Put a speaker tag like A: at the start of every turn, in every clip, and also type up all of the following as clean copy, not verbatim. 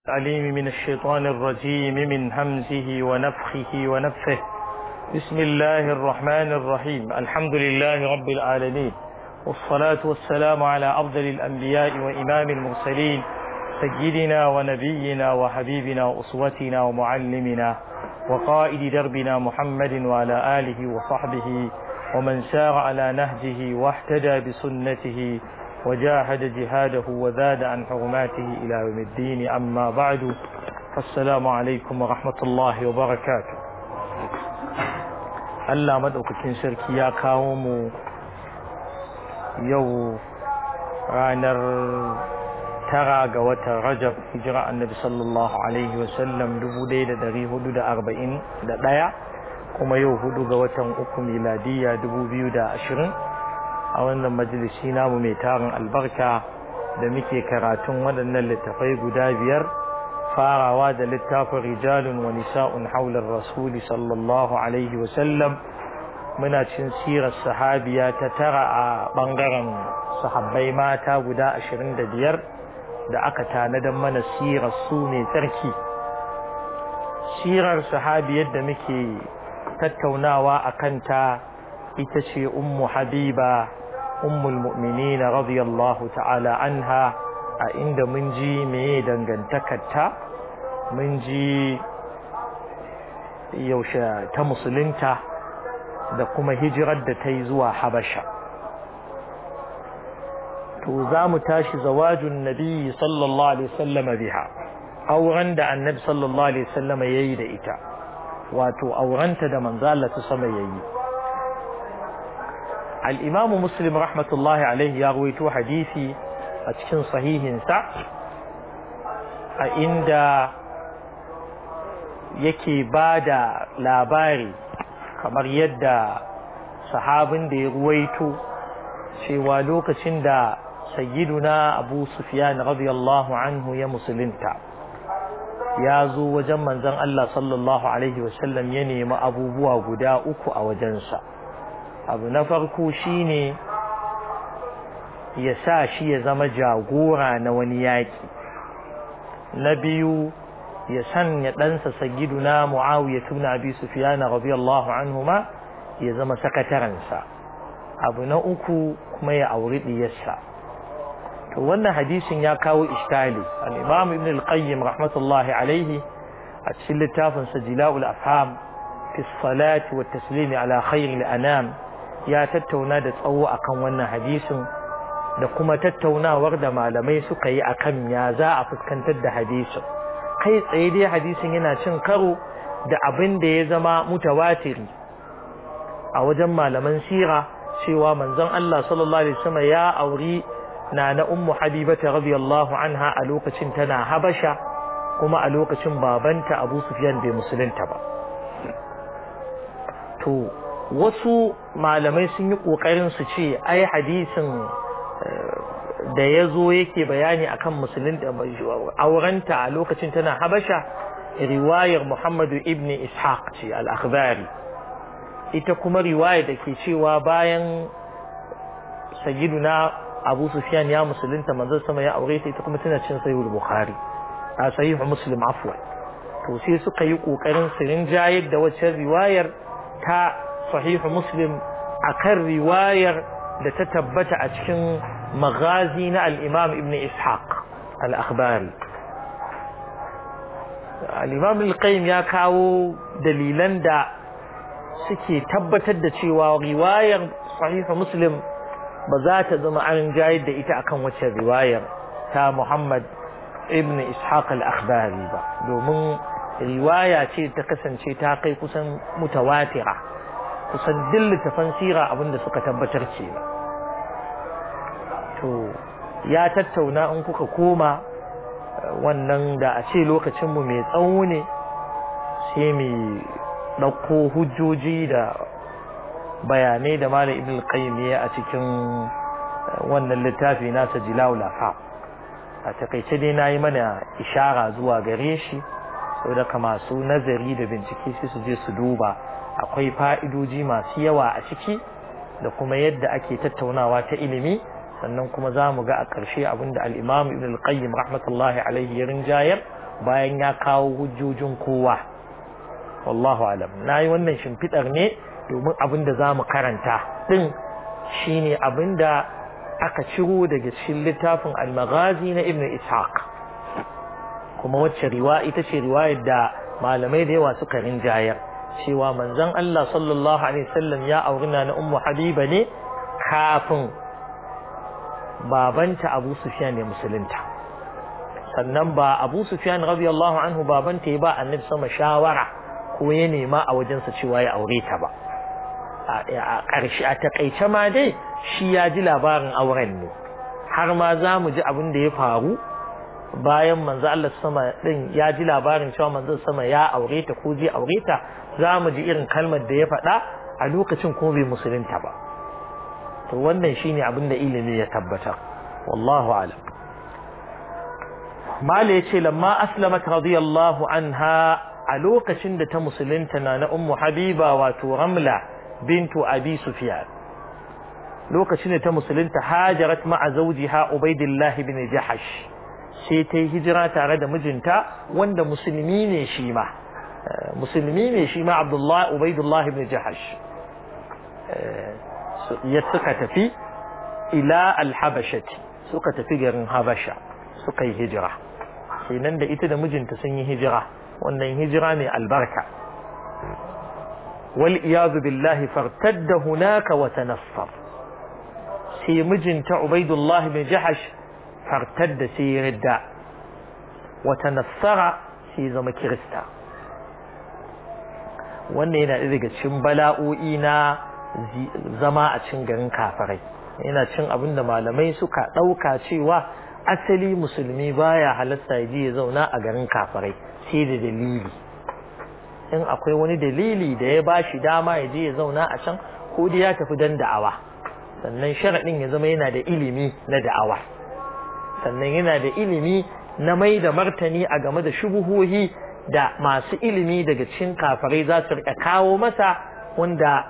A: العليم من الشيطان الرجيم من همزه ونفخه ونفثه. بسم الله الرحمن الرحيم. الحمد لله رب العالمين، والصلاة والسلام على أفضل الأنبياء وإمام المرسلين، سيدنا ونبينا وحبيبنا وأسوتنا ومعلمنا وقائد دربنا محمد وعلى آله وصحبه ومن سار على نهجه واهتدى بسنته وجاهد جهاده وزاد عن حرماته إلى يوم الدين. أما بعد، فالسلام عليكم ورحمة الله وبركاته. Allah madaukakin sarki ya kawo mu yau ranar 9 ga watan Rajab, hijira annabi sallallahu alaihi wasallam 1441, kuma yau 4 ga watan uku miladiya 2020. a wannan majalisi namu mai tarin albarka da muke karatun waɗannan littafai guda biyar, farawa da littafin rijalun wa nisa'un haular rasuli sallallahu alaihi wasallam. muna cin sirar sahabiya ta tara a ɓangaren sahabbai mata guda 25 da aka tanadan mana sirar su mai tsarki. sirar sahabiyar da muke tattaunawa a kanta ita ce ummu habiba ummul mu'minin radiyallahu ta'ala anha, a inda mun ji meye dangantakarta, mun ji yaushe ta musulunta da kuma hijirar da ta yi zuwa Habasha. to za mu tashi zawajun nabi sallallahu alaihi wasallam biha, auren da annabi sallallahu alaihi wasallam yayi da ita, wato aurenta da manzo Allah ta sama yayi. الإمام مسلم رحمة الله عليه يرويته حديثي أتكن صحيح سع عند يكي بعد لاباري kamar yadda sahabin da ya ruwaito cewa lokacin da sayyiduna Abu Sufyan radiyallahu anhu ya musulunta, ya zo wajen manzon Allah sallallahu alaihi wasallam ya nemi abubuwa guda uku a wajensa. abu na farko shine ya sa shi ya zama jagora na wani yaki. na biyu, ya sanya ɗansa sayyiduna Muawiya ibn Abi Sufyan radiyallahu anhuma ya zama sakatarensa. abu na uku kuma ya auri diyarsa. to wannan hadisin ya kawo ishtali. al-Imam Ibn al-Qayyim rahmatullahi alayhi a cikin littafin sa Jila'ul Afham fi as-salati wa at-taslim ala khayr al-anam ya tattauna da tsawo akan wannan hadisin da kuma tattaunawar da malamai suka yi akan ya za a fuskantar da hadisin. kai tsaye dai hadisin yana cin karo da abin da ya zama mutawatiri a wajen malaman sira, cewa manzon Allah sallallahu alaihi wasallam ya auri na ummu habibata radiyallahu anha a lokacin tana Habasha, kuma a lokacin babanta Abu Sufyan bai musulunta ba. to wasu malamai sun yi kokarin su ce ai hadisin da yazo yake bayani akan musulunta aurenta a lokacin tana Habasha riwayar Muhammad ibn Ishaq ce al-Akhbari, ita kuma riwaya da ke cewa bayan sayyiduna Abu Sufyan ya musulunta manzon sama ya aure ta, ita kuma tana cin sahih Bukhari a sahih Muslim afwan. to sai suka yi kokarin su rinjayar da wacce riwayar ta sahih Muslim akan riwayar da ta tabbata a cikin maghazi na al-Imam Ibn Ishaq al-Akhbari. al-Imam al-Qayyim ya kawo dalilan da suke tabbatar da cewa riwayar sahih Muslim ba za ta zama an jayar da ita akan wacce riwayar ta Muhammad Ibn Ishaq al-Akhbari ba, domin riwaya ce ta kasance ta kai kusan mutawatira, kusan duk littafan sira abinda suka tabbatar ce. to ya tattauna, in kuka koma wannan da a ce lokacinmu mai tsawo ne sai mu ɗauko hujjoji da bayanai da Malam Ibn al-Qayyim ya a cikin wannan littafi nasa Jila'ul Afham. a takaice dai nayi mana ishara zuwa gare shi, saboda masu nazari da bincike sai su je su duba. akwai fa'idoji masu yawa a ciki da kuma yadda ake tattaunawa ta ilimi. sannan kuma za mu ga a ƙarshe abinda al-Imam Ibn al-Qayyim rahmatullahi alaihi ya rinjayar, bayan ya kawo hujjojin kowa. wallahu alam. Nayi wannan shimfidar ne domin abinda zamu karanta din shine abinda aka ciro daga cikin littafin al-Maghazi na Ibn Ishaq, kuma wacce ita ce riwayar da malamai da yawa suka rinjayar cewa manzon Allah sallallahu alaihi wasallam ya auri na Ummu Habiba ne kafin babanta Abu Sufyan ya musulunta. Sannan ba Abu Sufyan radiyallahu anhu babanta ya ba Annabi sama shawara ko ya nema a wajensa cewa ya aure ta ba. A ƙarshe a takaice ma dai shi ya ji labarin auren ne, har ma za mu ji abin da ya faru bayan manzo Allah sama din ya ji labarin cewa manzo sama ya aure ta ko zai aure ta. Za mu ji irin kalmar da ya faɗa a lokacin ko bai musulunta ba. to wannan shine abin da ilimi ya tabbatar. wallahu alam. mala yace lamma aslamat radiyallahu anha, a lokacin da ta musulunta na Ummu Habiba wato Ramla bintu Abi Sufyan, lokacin da ta musulunta hajarat ma'a zawjiha Ubaydillah ibn Jahash, sai ta yi hijira tare da mijinta wanda musulmi ne shi ma Ubaydullah ibn Jahash. ya suka tafi ila al-Habashati, suka tafi garin Habasha, suka yi hijira. kenan da ita da mijinta sun yi hijira, wannan hijira mai albarka. wal iyadu billahi fartadda hunaka wa tanassar, sai mijinta Ubaydullah ibn Jahash fartadda sai ridda, wa tanassara sai zama kirista. wannan yana daga cikin bala'o'i na zama a cikin garin kafirai, yana cin abinda malamai suka dauka cewa asali musulmi baya halasta ya je ya zauna a garin kafirai sai da dalili. in akwai wani dalili da ya bashi dama ya je ya zauna a can, ko da ya tafi dan da'awa, sannan sharadin ya zama yana da ilimi na da'awa, sannan yana da ilimi na mai da martani a game da shubuhohi da masu ilimi daga cikin kafirai za su rika kawo masa, wanda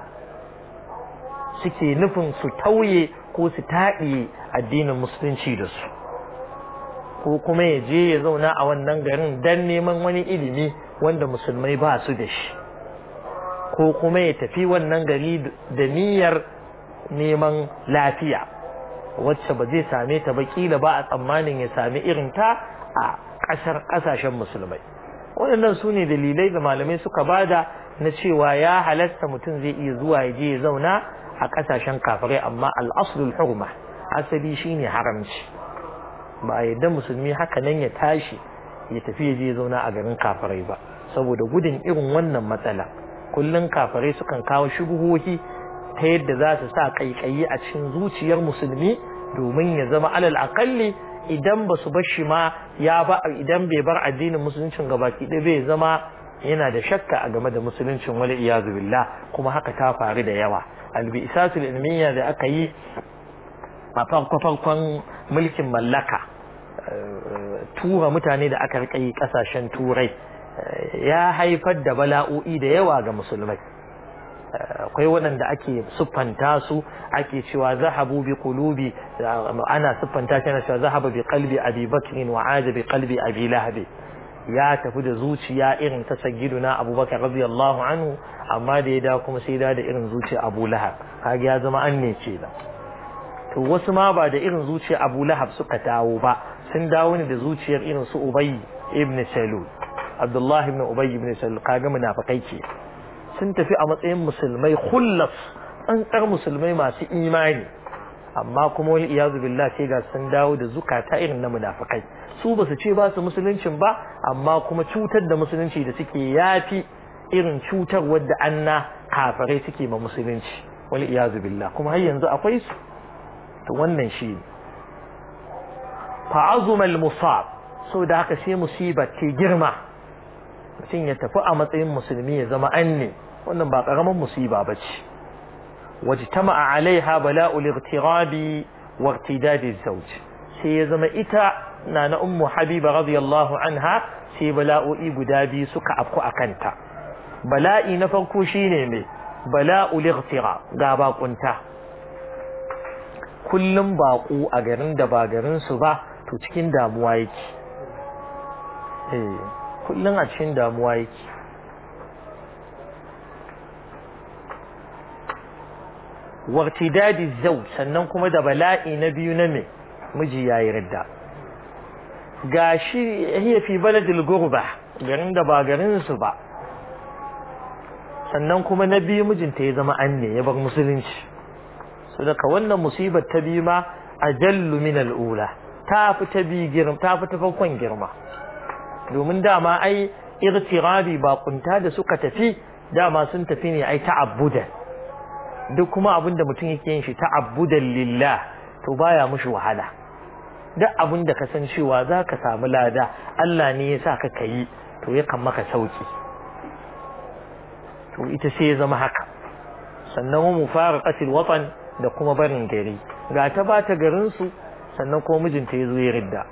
A: suke nufin su tauye ko su taɗiye addinin musulunci da su, ko kuma ya je ya zauna a wannan garin dan neman wani ilimi wanda musulmai ba su da shi, ko kuma ya tafi wannan gari da niyyar neman lafiya wacce ba zai same ta ba, kila ba a tsammanin ya sami irin ta a ƙasashen musulmai. waɗannan su ne dalilai da malamai suka bada na cewa ya halasta mutum zai iya zuwa ya je ya zauna a ƙasashen kafirai, amma al-aslul hurma, asali shine haramci. ba a yadda musulmi haka nan ya tashi ya tafi ya je ya zauna a garin kafirai ba, saboda gudun irin wannan matsala. kullun kafirai sukan kawo shubuhohi ta yadda za su sa kaikayi a cikin zuciyar musulmi, domin ya zama alal aqalli idan ba su bar shi ma idan bai bar addinin musuluncin gabaki ɗaya bai zama yana da shakka a game da musuluncin, wal iyazu billah. kuma haka ta faru da yawa. al-bi'satul ilmiyya da aka yi a farkon mulkin mallaka, tura mutane da aka rika yi kasashen turai, ya haifar da bala'o'i da yawa ga musulmai. akwai waɗanda ake siffanta su, ake cewa zahabu bi qulubi, ana siffanta shi ana cewa zahaba bi qalbi Abi Bakr wa aada bi qalbi Abi Lahab, ya tafi da zuciya irin ta sayyiduna Abubakar radiyallahu anhu, amma da ya da kuma sai da irin zuciya Abu Lahab, kage ya zama anne ce da. to wasu ma ba da irin zuciya Abu Lahab suka dawo ba, sun dawo ne da zuciyar irin su Ubay ibn Salul, Abdullah ibn Ubay ibn Salul, kaga munafikai ce. sun tafi a matsayin musulmai khullas, tsantsar musulmai masu imani, amma kuma wal iyazu billah sai ga sun dawo da zukata irin na munafikai. su ba su ce ba su musuluncin ba, amma kuma cutar da musulunci da suke yafi irin cutar wadda anna kafirai suke ma musulunci, wal iyazu billah. kuma har yanzu akwai su. to wannan shi ne fa'azuma al-musab, so da haka sai musibar ta girma, mutum ya tafi a matsayin musulmi ya zama anne, wannan ba karaman musiba bace. wajtama'a alaiha bala'ul igtirabi wa irtidad az-zawj, sai ya zama ita na Ummu Habiba radiyallahu anha sai bala'o'i guda biyu suka afku akanta. bala'i na farko shine me? bala'ul igtirab, ga bakunta. kullum baƙo a garin da ba garin su ba, to cikin damuwa yake. kullum a cikin damuwa yake. wartidadi zawj sannan kuma da bala'i na biyu na me miji yayi ridda gashi hiya fi baladil gurba garin da ba garin su ba sannan kuma na biyu mijinta ya zama anne ya bar musulunci saboda wannan musibar ta biyu ma ajallu min al-ula ta fi ta biyu girma ta fi ta farkon girma domin dama ai irtirabi ba kunta da suka tafi dama sun tafi ne ai ta'abbudan duk kuma abinda mutum yake yin shi ta'abbudan lillah to baya mushi wahala duk abinda ka san cewa zaka samu lada Allah ne ya sa ka kai to yakan maka sauki to ita sai ya zama haka sannan mufaraqatil watan da kuma barin gari ga ta bata garin su sannan kuma mijinta yazo ya ridda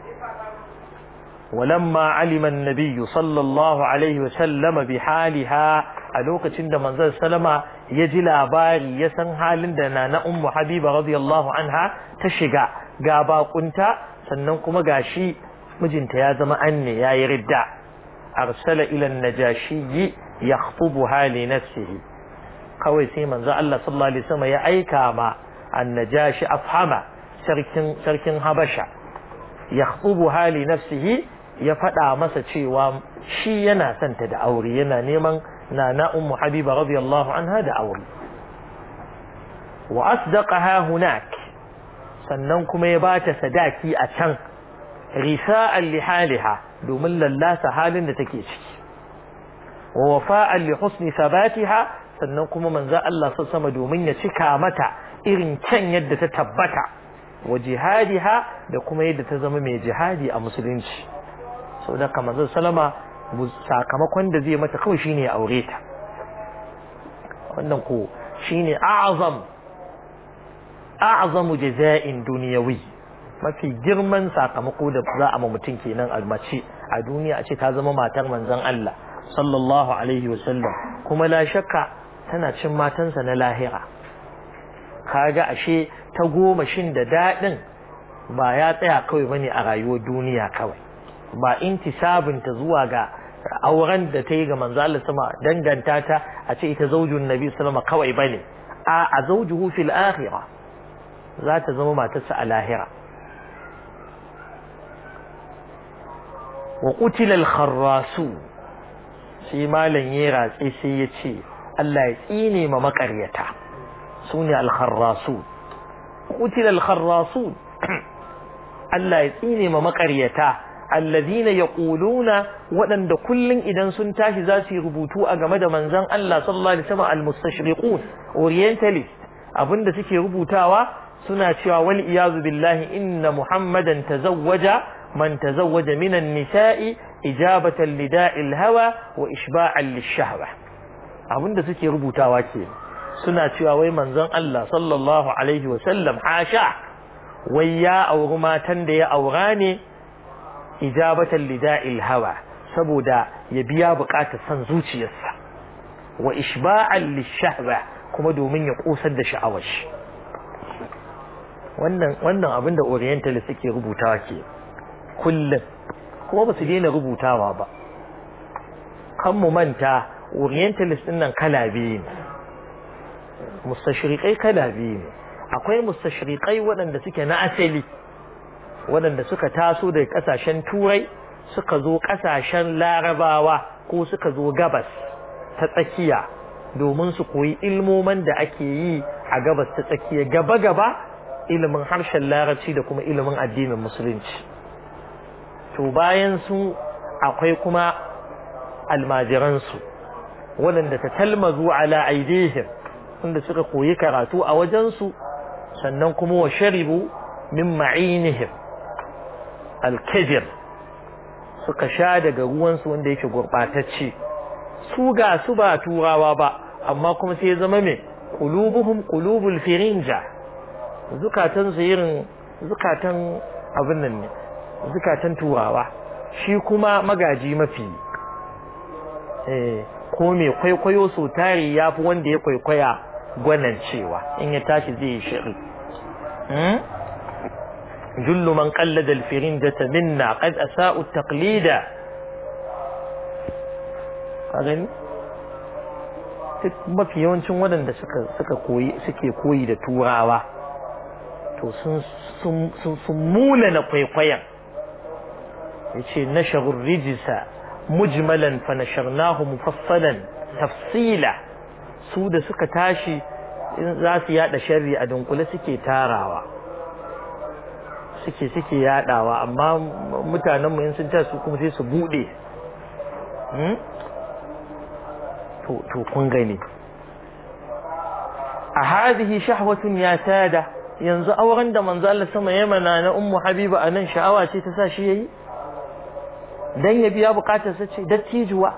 A: walamma alima an-nabiy sallallahu alaihi wasallam bihaliha a lokacin da manzon sallama ya ji labari ya san halin da na ummu habiba radiyallahu anha ta shiga ga bakunta sannan kuma gashi mijinta ya zama anne yayi ridda arsala ila an-najashi yakhtubuha li nafsihi kawai sai manzo Allah sallallahu alaihi wasallam ya aika ma an-najashi afhama sarkin habasha yakhtubuha li nafsihi ya fada masa cewa shi yana santa da aure yana neman nana ummu habiba radiyallahu anha da aure wa asdaqaha hunak sannan kuma ya bata sadaki a can risa'an li haliha domin lallasa halin da take ciki wa wafa'an li husni sabatiha sannan kuma manzo Allah sama domin ya cika mata irin kyan yadda ta tabbata wa jihadiha da kuma yadda ta zama mai jihadi a musulunci saboda kamar manzo sallama sakamakon da zai mata kawai shine ya aure ta wannan ko shine a'zamu jaza'in dunyawi mafi girman sakamako da za a ma mutum kenan a mace a duniya a ce ta zama matar manzon Allah sallallahu alaihi wasallam kuma la shakka tana cin matansa na lahira kaga ashe ta goma shin da dadin ba ya tsaya kawai bane a rayuwar duniya kawai ba intisabinta zuwa ga auren da ta yi ga manzo Allah sama danganta ta a ce ita zaujun nabi sallama kawai bane a zawjuhu fil akhirah za ta zama matarsa a lahira wa qutila al kharrasu shi malan ya ratsi sai ya ce Allah ya tsine ma makaryata sune al kharrasu qutila al kharrasu Allah ya tsine ma makaryata alladhina yaquluna wadanda kullun idan sun tashi za su yi rubutu a game da manzon Allah sallallahu alaihi wasallam al-mustashriqun orientalist abinda suke rubutawa suna cewa wal iyazu billahi inna muhammadan tazawwaja man tazawwaja minan nisa'i ijabatan lida'il hawa wa ishba'an lish-shahwa abinda suke rubutawa ke suna cewa wai manzon Allah sallallahu alaihi wasallam hasha wai ya auri matan da ya aura ne ijabatan lida'il hawa saboda ya biya bukatar san zuciyarsa wa ishba'an lishahwa kuma domin ya kosar da sha'awar shi wannan abinda orientalist suke rubutawa ke kullum kuma ba su daina rubutawa ba kan mu manta orientalist din nan kala biyu ne mustashriqai kala biyu ne akwai mustashriqai waɗanda suke na asali waɗanda suka taso daga ƙasashen turai suka zo ƙasashen larabawa ko suka zo gabas ta tsakiya domin su koyi ilmoman da ake yi a gabas ta tsakiya gaba-gaba ilimin harshen larabci da kuma ilimin addinin musulunci to bayan su akwai kuma almajiransu waɗanda ta talmazu ala aidihim wanda suka koyi karatu a wajensu sannan kuma wa sharibu min ma'inihim alkajir suka sha daga ruwansu wanda yake gurbatacce su ga su ba turawa ba amma kuma sai ya zama mai qulubuhum qulubul firinja zukatan su irin zukatan abin nan ne zukatan turawa shi kuma magaji mafi ko mai kwaikwayo so tari yafi wanda ya kwaikwaya gwanan cewa in ya tashi zai yi shiri جل من قلد الفرنجة منا قد أساءوا التقليد ka gani duk mafi yawancin waɗanda suke koyi da turawa to sun mula na kwaikwayon yace nasharur rijisa mujmalan fa nasharnahu mufassalan tafsila su da suka tashi in za su yada sharri a dunkule suke tarawa suke yadawa amma mutanen mu in sun ta su kuma sai su bude to kun gani a hadhihi shahwatun ya sada yanzu auren da manzo Allah sama yamana na ummu habiba anan sha'awa ce ta sa shi yayi dan ya biya bukatar sa ce dattijuwa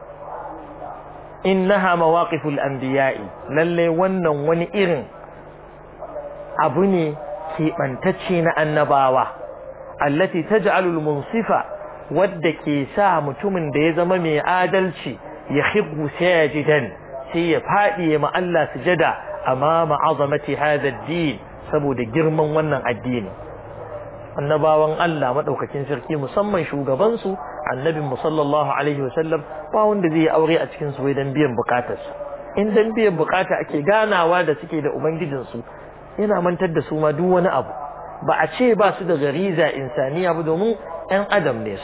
A: innaha mawaqiful anbiya'i lalle wannan wani irin abu ne keɓantacce na annabawa allati taj'alul munsifa wadda ke sa mutumin da ya zama mai adalci ya khibbu sajidan sai ya fadi ma Allah sujada amama azamati hadha ad-din saboda girman wannan addini annabawan Allah madaukakin sarki musamman shugaban su annabin mu sallallahu alaihi wasallam ba wanda zai aure a cikin su dan biyan bukatarsa in dan biyan bukata ake ganawa da suke da ubangijin su yana mantar da su ma duk wani abu ba a ce ba su da gariza insaniya ba domin ɗan adam ne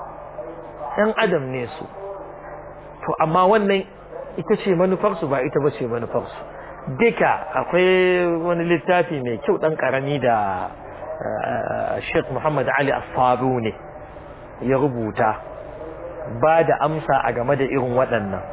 A: su to amma wannan ita ce manufar su ba ita ba ce manufar su duka akwai wani littafi mai kyau dan karami da Sheikh Muhammad Ali As-Sabuni ya rubuta ba da amsa a game da irin waɗannan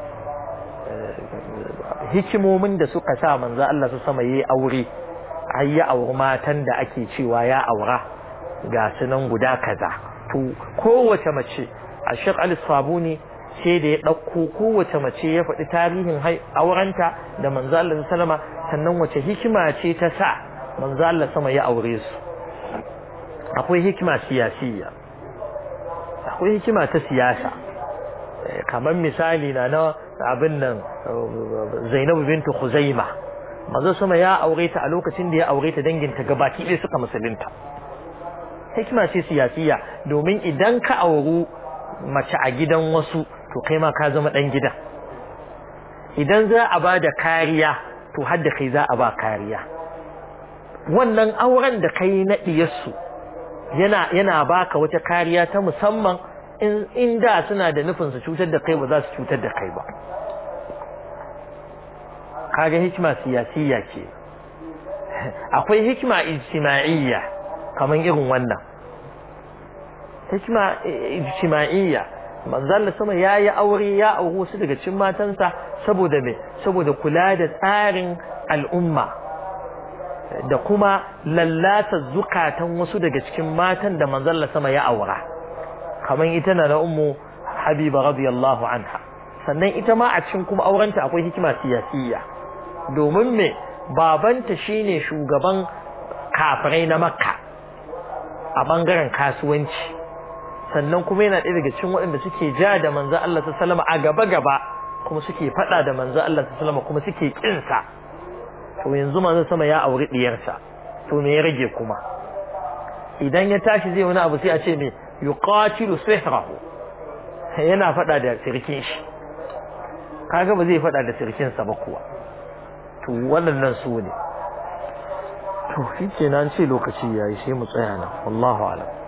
A: hikimomin da suka sa manzo Allah su sama yayi aure har ya auri matan da ake cewa ya aura ga sunan guda kaza to kowace mace a Sheikh Ali As-Sabuni sai da ya ɗauko kowace mace ya faɗi tarihin aurenta da manzo Allah sallama sannan wace hikima ce ta sa manzo Allah sama ya aure su akwai hikima siyasiya akwai hikima ta siyasa kamar misali na abin nan Zainabu bintu Khuzaima manzo sama ya aure ta a lokacin da ya aure ta danginta gabaki ɗaya suka musulunta hikima ce siyasiya domin idan ka auru mace a gidan wasu to kai ma ka zama dan gida idan za a ba da kariya to har da kai za a ba kariya wannan auren da kai na diyarsu yana baka wata kariya ta musamman in da suna da nufin su cutar da kai ba za su cutar da kai ba kaga hikima siyasiyya ce akwai hikima ijtima'iyya kaman irin wannan hikima ijtima'iyya manzo Allah sama yayi aure ya aure wasu daga cikin matansa saboda me saboda kula da tsarin al'umma da kuma lallata zukatan wasu daga cikin matan da manzo Allah sama ya aura kaman ita na ummu Habiba radiyallahu anha sannan ita ma a cikin kuma aurenta akwai hikima siyasiyya domin me babanta shine shugaban kafirai na Makka a bangaren kasuwanci sannan kuma yana ɗaya daga cikin waɗanda suke ja da manzo Allah sallallahu alaihi wasallam a gaba kuma suke faɗa da manzo Allah sallallahu alaihi wasallam kuma suke kinsa to yanzu manzo sama ya auri diyarsa to me ya rage kuma idan ya tashi zai wani abu sai a ce me yuqatilu sihrahu yana faɗa da sirkin shi kaga ba zai faɗa da sirkin sa ba kuwa to wannan su ne to shi kenan ce lokaci yayi sai mu tsaya nan wallahu a'lam